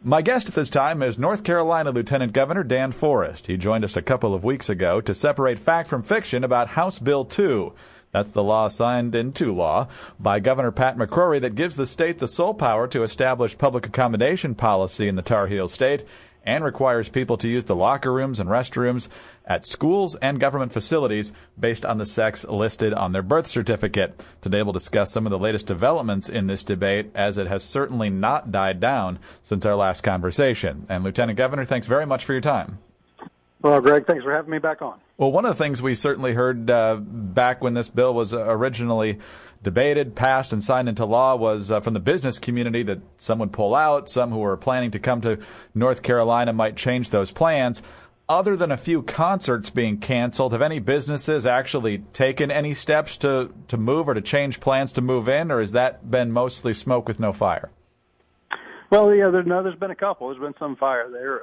My guest at this time is North Carolina Lieutenant Governor Dan Forest. He joined us a couple of weeks ago to separate fact from fiction about House Bill 2. That's the law signed into law by Governor Pat McCrory that gives the state the sole power to establish public accommodation policy in the Tar Heel State and requires people to use the locker rooms and restrooms at schools and government facilities based on the sex listed on their birth certificate. Today we'll discuss some of the latest developments in this debate, as it has certainly not died down since our last conversation. And Lieutenant Governor, thanks very much for your time. Well, Greg, thanks for having me back on. Well, one of the things we certainly heard back when this bill was originally debated, passed, and signed into law was from the business community that some would pull out, some who were planning to come to North Carolina might change those plans. Other than a few concerts being canceled, have any businesses actually taken any steps to move or to change plans to move in, or has that been mostly smoke with no fire? Well, yeah, there's been a couple. There's been some fire there.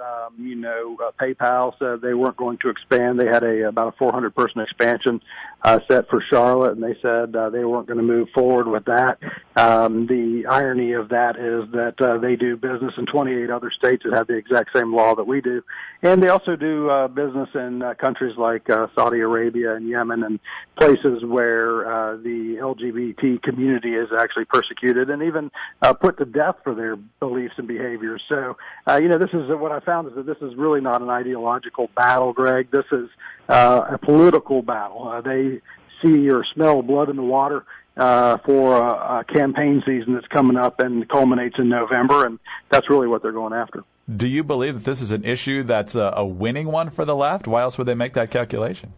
PayPal said they weren't going to expand. They had about a 400-person expansion set for Charlotte, and they said they weren't going to move forward with that. The irony of that is that they do business in 28 other states that have the exact same law that we do, and they also do business in countries like Saudi Arabia and Yemen and places where the LGBT community is actually persecuted and even put to death for their beliefs and behaviors. So, this is what I found is that this is really not an ideological battle, Greg. This is a political battle. They see or smell blood in the water for a campaign season that's coming up and culminates in November, and that's really what they're going after. Do you believe that this is an issue that's a winning one for the left? Why else would they make that calculation?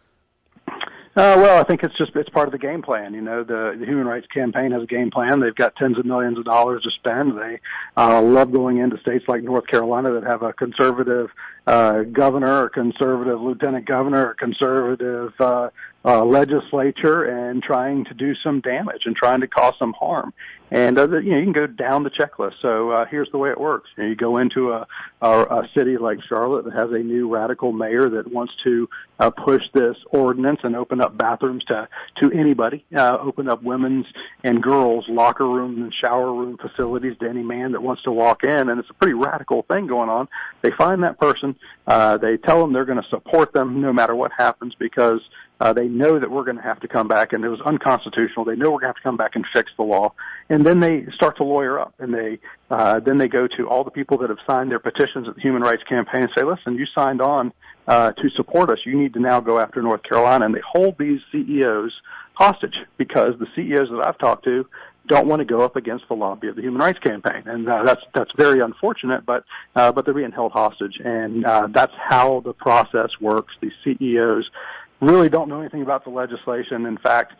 Well, I think it's part of the game plan. The Human Rights Campaign has a game plan. They've got tens of millions of dollars to spend. They love going into states like North Carolina that have a conservative governor, a conservative lieutenant governor, a conservative legislature, and trying to do some damage and trying to cause some harm. And you can go down the checklist. So here's the way it works. You go into a city like Charlotte that has a new radical mayor that wants to push this ordinance and open up bathrooms to anybody, open up women's and girls' locker rooms and shower room facilities to any man that wants to walk in. And it's a pretty radical thing going on. They find that person. They tell them they're going to support them no matter what happens, because they know that we're going to have to come back, and it was unconstitutional. They know we're going to have to come back and fix the law. And then they start to lawyer up, and then they go to all the people that have signed their petitions at the Human Rights Campaign and say, listen, you signed on to support us. You need to now go after North Carolina. And they hold these CEOs hostage, because the CEOs that I've talked to don't want to go up against the lobby of the Human Rights Campaign. And that's very unfortunate, but they're being held hostage. And that's how the process works. These CEOs really don't know anything about the legislation. In fact,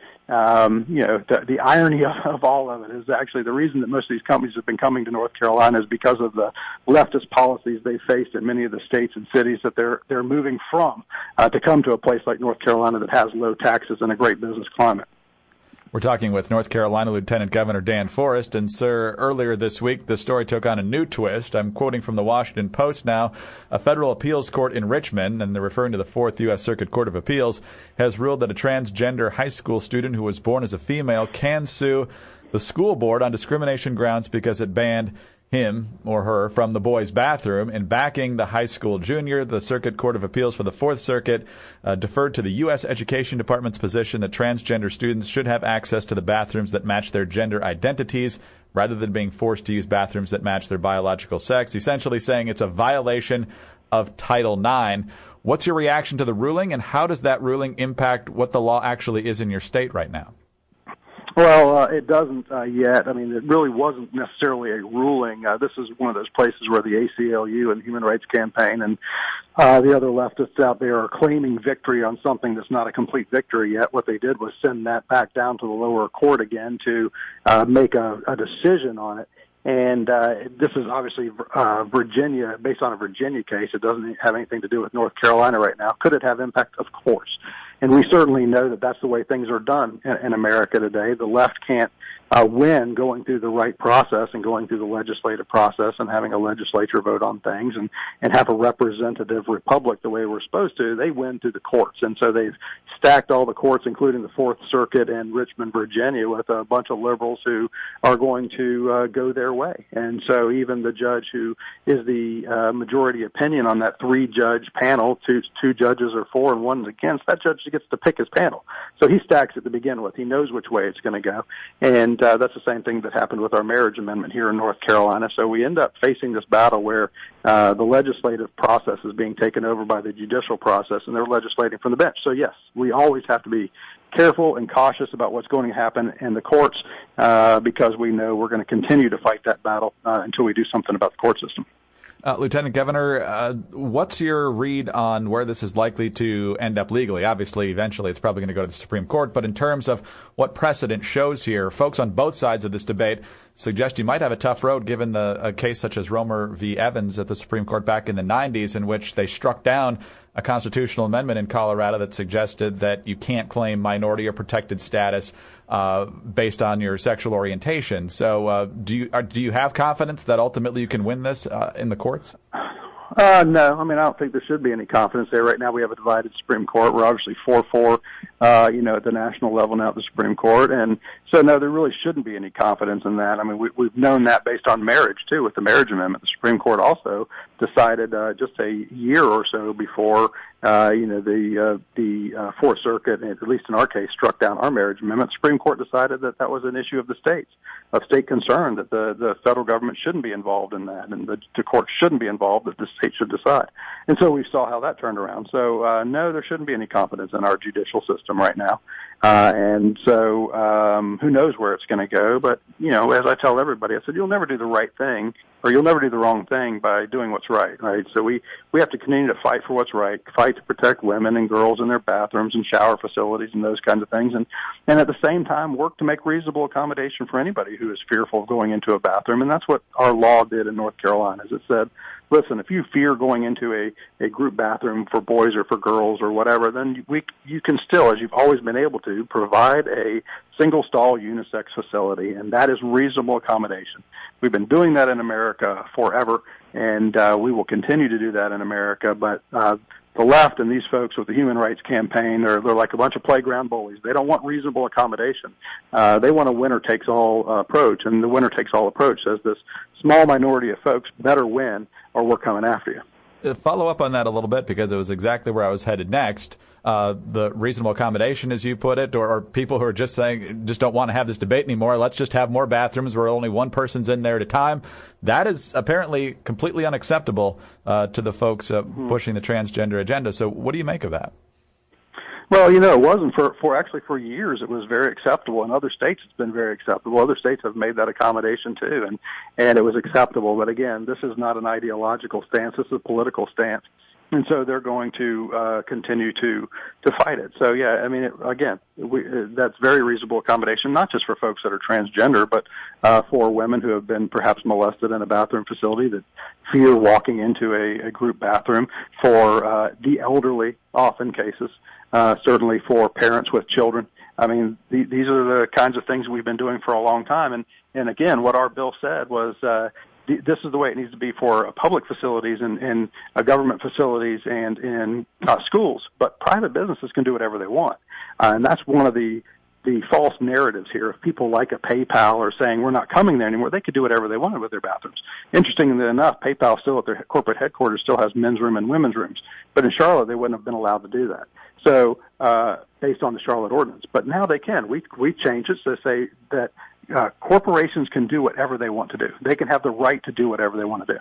the irony of all of it is actually the reason that most of these companies have been coming to North Carolina is because of the leftist policies they faced in many of the states and cities that they're moving from to come to a place like North Carolina that has low taxes and a great business climate. We're talking with North Carolina Lieutenant Governor Dan Forest. And, sir, earlier this week, the story took on a new twist. I'm quoting from the Washington Post now. A federal appeals court in Richmond, and they're referring to the Fourth U.S. Circuit Court of Appeals, has ruled that a transgender high school student who was born as a female can sue the school board on discrimination grounds because it banned him or her from the boys' bathroom. In backing the high school junior, the Circuit Court of Appeals for the Fourth Circuit deferred to the U.S. Education Department's position that transgender students should have access to the bathrooms that match their gender identities rather than being forced to use bathrooms that match their biological sex, essentially saying it's a violation of Title IX. What's your reaction to the ruling, and how does that ruling impact what the law actually is in your state right now? Well, it doesn't yet. I mean, it really wasn't necessarily a ruling. This is one of those places where the ACLU and the Human Rights Campaign and the other leftists out there are claiming victory on something that's not a complete victory yet. What they did was send that back down to the lower court again to make a decision on it. And this is obviously Virginia, based on a Virginia case. It doesn't have anything to do with North Carolina right now. Could it have impact? Of course. And we certainly know that that's the way things are done in America today. The left can't win going through the right process and going through the legislative process and having a legislature vote on things and have a representative republic the way we're supposed to. They win through the courts. And so they've stacked all the courts, including the Fourth Circuit and Richmond, Virginia, with a bunch of liberals who are going to go their way. And so even the judge who is the majority opinion on that 3-judge panel, two judges are for and one's against, that judge gets to pick his panel. So he stacks it to begin with. He knows which way it's going to go. And that's the same thing that happened with our marriage amendment here in North Carolina. So we end up facing this battle where the legislative process is being taken over by the judicial process, and they're legislating from the bench. So, yes, we always have to be careful and cautious about what's going to happen in the courts because we know we're going to continue to fight that battle until we do something about the court system. Lieutenant Governor, what's your read on where this is likely to end up legally? Obviously, eventually it's probably going to go to the Supreme Court, but in terms of what precedent shows here, folks on both sides of this debate suggest you might have a tough road given a case such as Romer v. Evans at the Supreme Court back in the 90s, in which they struck down a constitutional amendment in Colorado that suggested that you can't claim minority or protected status based on your sexual orientation. So do you have confidence that ultimately you can win this in the courts? No. I mean, I don't think there should be any confidence there. Right now we have a divided Supreme Court. We're obviously 4-4, at the national level now at the Supreme Court. And so, no, there really shouldn't be any confidence in that. I mean, we've known that based on marriage, too, with the marriage amendment. The Supreme Court also decided just a year or so before, the Fourth Circuit, at least in our case, struck down our marriage amendment. The Supreme Court decided that that was an issue of the states, of state concern, that the federal government shouldn't be involved in that, and the court shouldn't be involved, that the state should decide. And so we saw how that turned around. So, no, there shouldn't be any confidence in our judicial system right now. And so who knows where it's going to go. But, as I tell everybody, I said, you'll never do the right thing or you'll never do the wrong thing by doing what's right, right? So we have to continue to fight for what's right, fight to protect women and girls in their bathrooms and shower facilities and those kinds of things. And at the same time, work to make reasonable accommodation for anybody who is fearful of going into a bathroom. And that's what our law did in North Carolina, is it said, listen, if you fear going into a group bathroom for boys or for girls or whatever, then you can still, as you've always been able to, provide a single-stall unisex facility, and that is reasonable accommodation. We've been doing that in America forever, and we will continue to do that in America, but the left and these folks with the Human Rights Campaign, they're like a bunch of playground bullies. They don't want reasonable accommodation. They want a winner-takes-all approach, and the winner-takes-all approach says this small minority of folks better win or we're coming after you. Follow up on that a little bit, because it was exactly where I was headed next. The reasonable accommodation, as you put it, or people who are just saying, just don't want to have this debate anymore. Let's just have more bathrooms where only one person's in there at a time. That is apparently completely unacceptable to the folks pushing the transgender agenda. So what do you make of that? Well, it wasn't for years. It was very acceptable. In other states, it's been very acceptable. Other states have made that accommodation too, and it was acceptable. But again, this is not an ideological stance. This is a political stance. And so they're going to continue to fight it. So, yeah, I mean, that's very reasonable accommodation, not just for folks that are transgender, but for women who have been perhaps molested in a bathroom facility, that fear walking into a group bathroom, for the elderly, often cases, certainly for parents with children. I mean, these are the kinds of things we've been doing for a long time. And again, what our bill said was this is the way it needs to be for public facilities and government facilities and in schools. But private businesses can do whatever they want. And that's one of the false narratives here. If people like a PayPal or saying we're not coming there anymore, they could do whatever they wanted with their bathrooms. Interestingly enough, PayPal still at their corporate headquarters still has men's room and women's rooms. But in Charlotte, they wouldn't have been allowed to do that. So based on the Charlotte ordinance. But now they can. We changed it to say that corporations can do whatever they want to do. They can have the right to do whatever they want to do.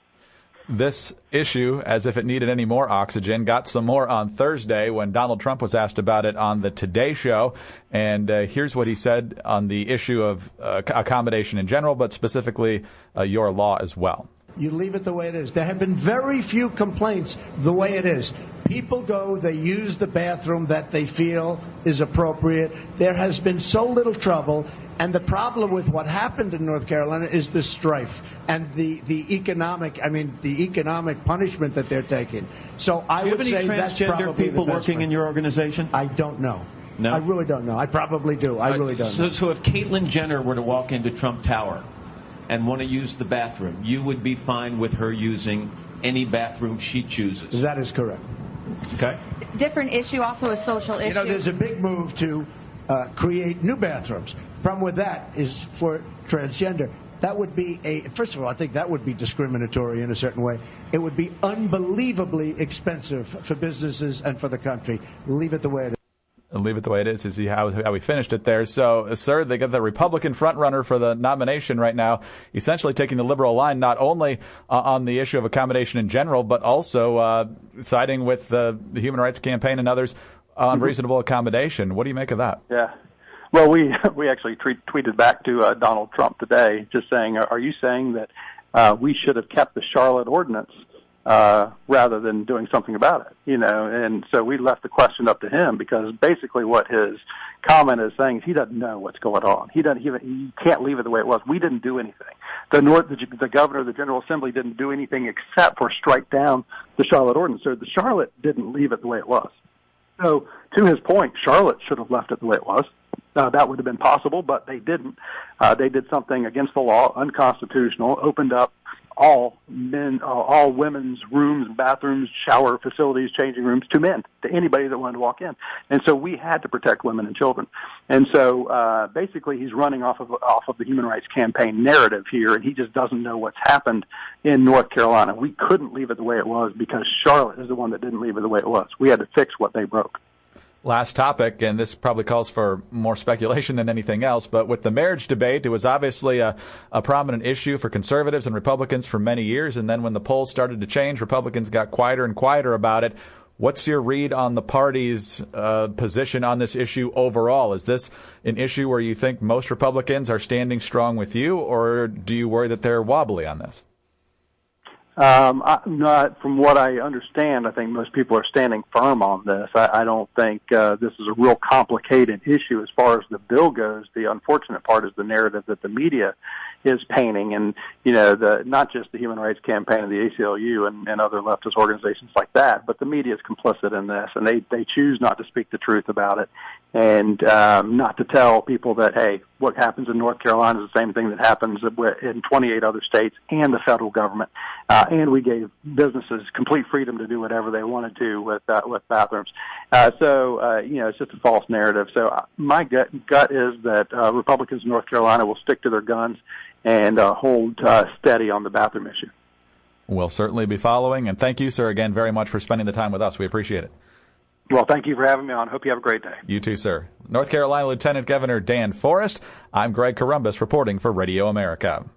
This issue, as if it needed any more oxygen, got some more on Thursday when Donald Trump was asked about it on the Today Show. And here's what he said on the issue of accommodation in general, but specifically your law as well. You leave it the way it is. There have been very few complaints the way it is. People go, they use the bathroom that they feel is appropriate. There has been so little trouble. And the problem with what happened in North Carolina is the strife and the economic punishment that they're taking. So I would say that's probably the best way. Do you have any transgender people working in your organization? I don't know. No? I really don't know. I probably do. I really don't know. So if Caitlyn Jenner were to walk into Trump Tower and want to use the bathroom, you would be fine with her using any bathroom she chooses? That is correct. Okay. Different issue, also a social issue. You know, there's a big move to create new bathrooms. Problem with that is for transgender, that would be first of all, I think that would be discriminatory in a certain way. It would be unbelievably expensive for businesses and for the country. Leave it the way it is. Leave it the way it is how we finished it there. So, sir, they got the Republican frontrunner for the nomination right now, essentially taking the liberal line, not only on the issue of accommodation in general, but also siding with the Human Rights Campaign and others on reasonable accommodation. What do you make of that? Yeah. Well, we actually tweeted back to Donald Trump today, just saying, are you saying that we should have kept the Charlotte Ordinance rather than doing something about it, you know? And so we left the question up to him, because basically what his comment is saying is he doesn't know what's going on. He can't leave it the way it was. We didn't do anything. The governor, the General Assembly didn't do anything except for strike down the Charlotte Ordinance. So the Charlotte didn't leave it the way it was. So to his point, Charlotte should have left it the way it was. That would have been possible, but they didn't. They did something against the law, unconstitutional, opened up all women's rooms, bathrooms, shower facilities, changing rooms to men, to anybody that wanted to walk in. And so we had to protect women and children. And so basically he's running off of the Human Rights Campaign narrative here, and he just doesn't know what's happened in North Carolina. We couldn't leave it the way it was because Charlotte is the one that didn't leave it the way it was. We had to fix what they broke. Last topic, and this probably calls for more speculation than anything else, but with the marriage debate, it was obviously a prominent issue for conservatives and Republicans for many years, and then when the polls started to change, Republicans got quieter and quieter about it. What's your read on the party's position on this issue overall? Is this an issue where you think most Republicans are standing strong with you, or do you worry that they're wobbly on this? Not from what I understand. I think most people are standing firm on this. I don't think this is a real complicated issue as far as the bill goes. The unfortunate part is the narrative that the media is painting, and not just the Human Rights Campaign and the ACLU and other leftist organizations like that, but the media is complicit in this, and they choose not to speak the truth about it, and not to tell people that, hey, what happens in North Carolina is the same thing that happens in 28 other states and the federal government. And we gave businesses complete freedom to do whatever they wanted to with bathrooms. It's just a false narrative. So my gut is that Republicans in North Carolina will stick to their guns and hold steady on the bathroom issue. We'll certainly be following. And thank you, sir, again very much for spending the time with us. We appreciate it. Well, thank you for having me on. Hope you have a great day. You too, sir. North Carolina Lieutenant Governor Dan Forest. I'm Greg Corombos reporting for Radio America.